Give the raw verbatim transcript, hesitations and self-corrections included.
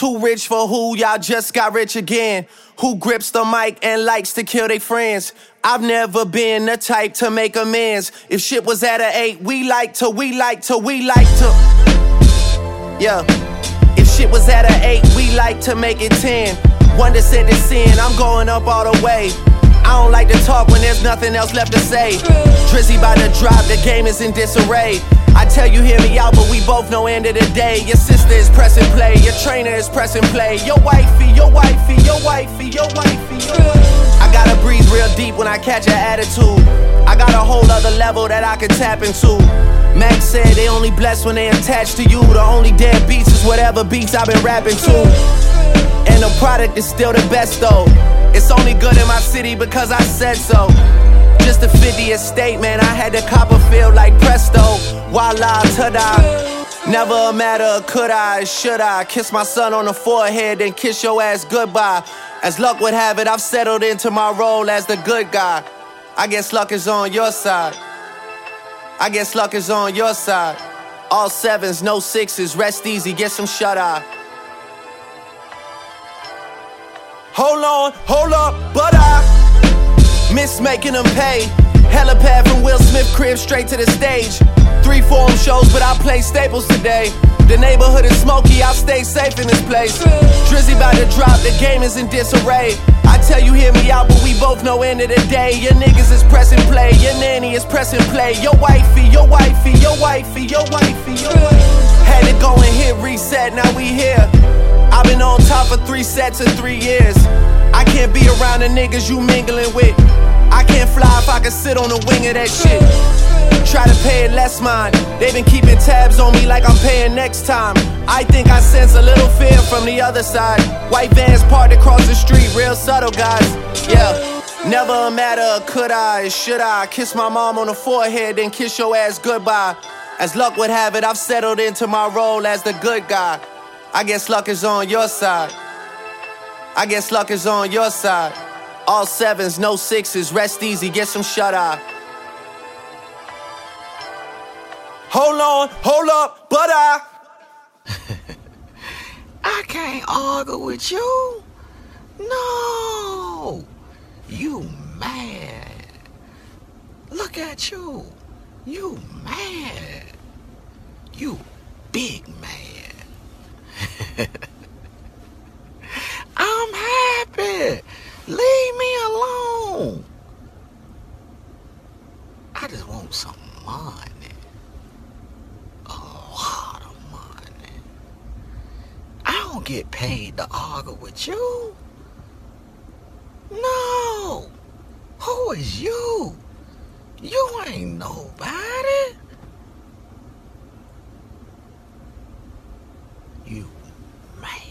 Too rich for who? Y'all just got rich again. Who grips the mic and likes to kill their friends? I've never been the type to make amends. If shit was at an eight, we like to, we like to, we like to. Yeah. If shit was at an eight, we like to make it ten. One descent is sin, I'm going up all the way. I don't like to talk when there's nothing else left to say. Drizzy by the drop, the game is in disarray. I tell you, hear me out, but we both know end of the day. Your sister is pressing play, your trainer is pressing play. Your wifey, your wifey, your wifey, your wifey, your wifey. I gotta breathe real deep when I catch an attitude. I got a whole other level that I can tap into. Max said they only blessed when they attached to you. The only dead beats is whatever beats I've been rapping to. And the product is still the best though. It's only good in my city because I said so. Just a fiftieth state, man, I had the Copperfield like presto. Voila, ta-da. Never a matter of could I, should I. Kiss my son on the forehead, then kiss your ass goodbye. As luck would have it, I've settled into my role as the good guy. I guess luck is on your side. I guess luck is on your side. All sevens, no sixes, rest easy, get some shut-eye. Hold on, hold up, but I miss making them pay. Helipad from Will Smith crib straight to the stage. Three forum shows, but I play staples today. The neighborhood is smoky, I'll stay safe in this place. Drizzy by the drop, the game is in disarray. I tell you, hear me out, but we both know end of the day. Your niggas is pressing play, your nanny is pressing play. Your wifey, your wifey, your wifey, your wifey, your wifey. Had to go and hit reset, now we here. I've been on top for three sets in three years. I can't be around the niggas you mingling with. I can't fly if I can sit on the wing of that shit. Try to pay it less mind. They been keeping tabs on me like I'm paying next time. I think I sense a little fear from the other side. White vans parked across the street, real subtle guys. Yeah, never a matter of could I, should I. Kiss my mom on the forehead, then kiss your ass goodbye. As luck would have it, I've settled into my role as the good guy. I guess luck is on your side. I guess luck is on your side. All sevens, no sixes, rest easy, get some shut-eye. Hold on, hold up, but I I can't argue with you. No. You mad. Look at you. You mad. You big mad. I'm happy. Leave me alone. I just want some money. A lot of money. I don't get paid to argue with you. No. Who is you? You ain't nobody. You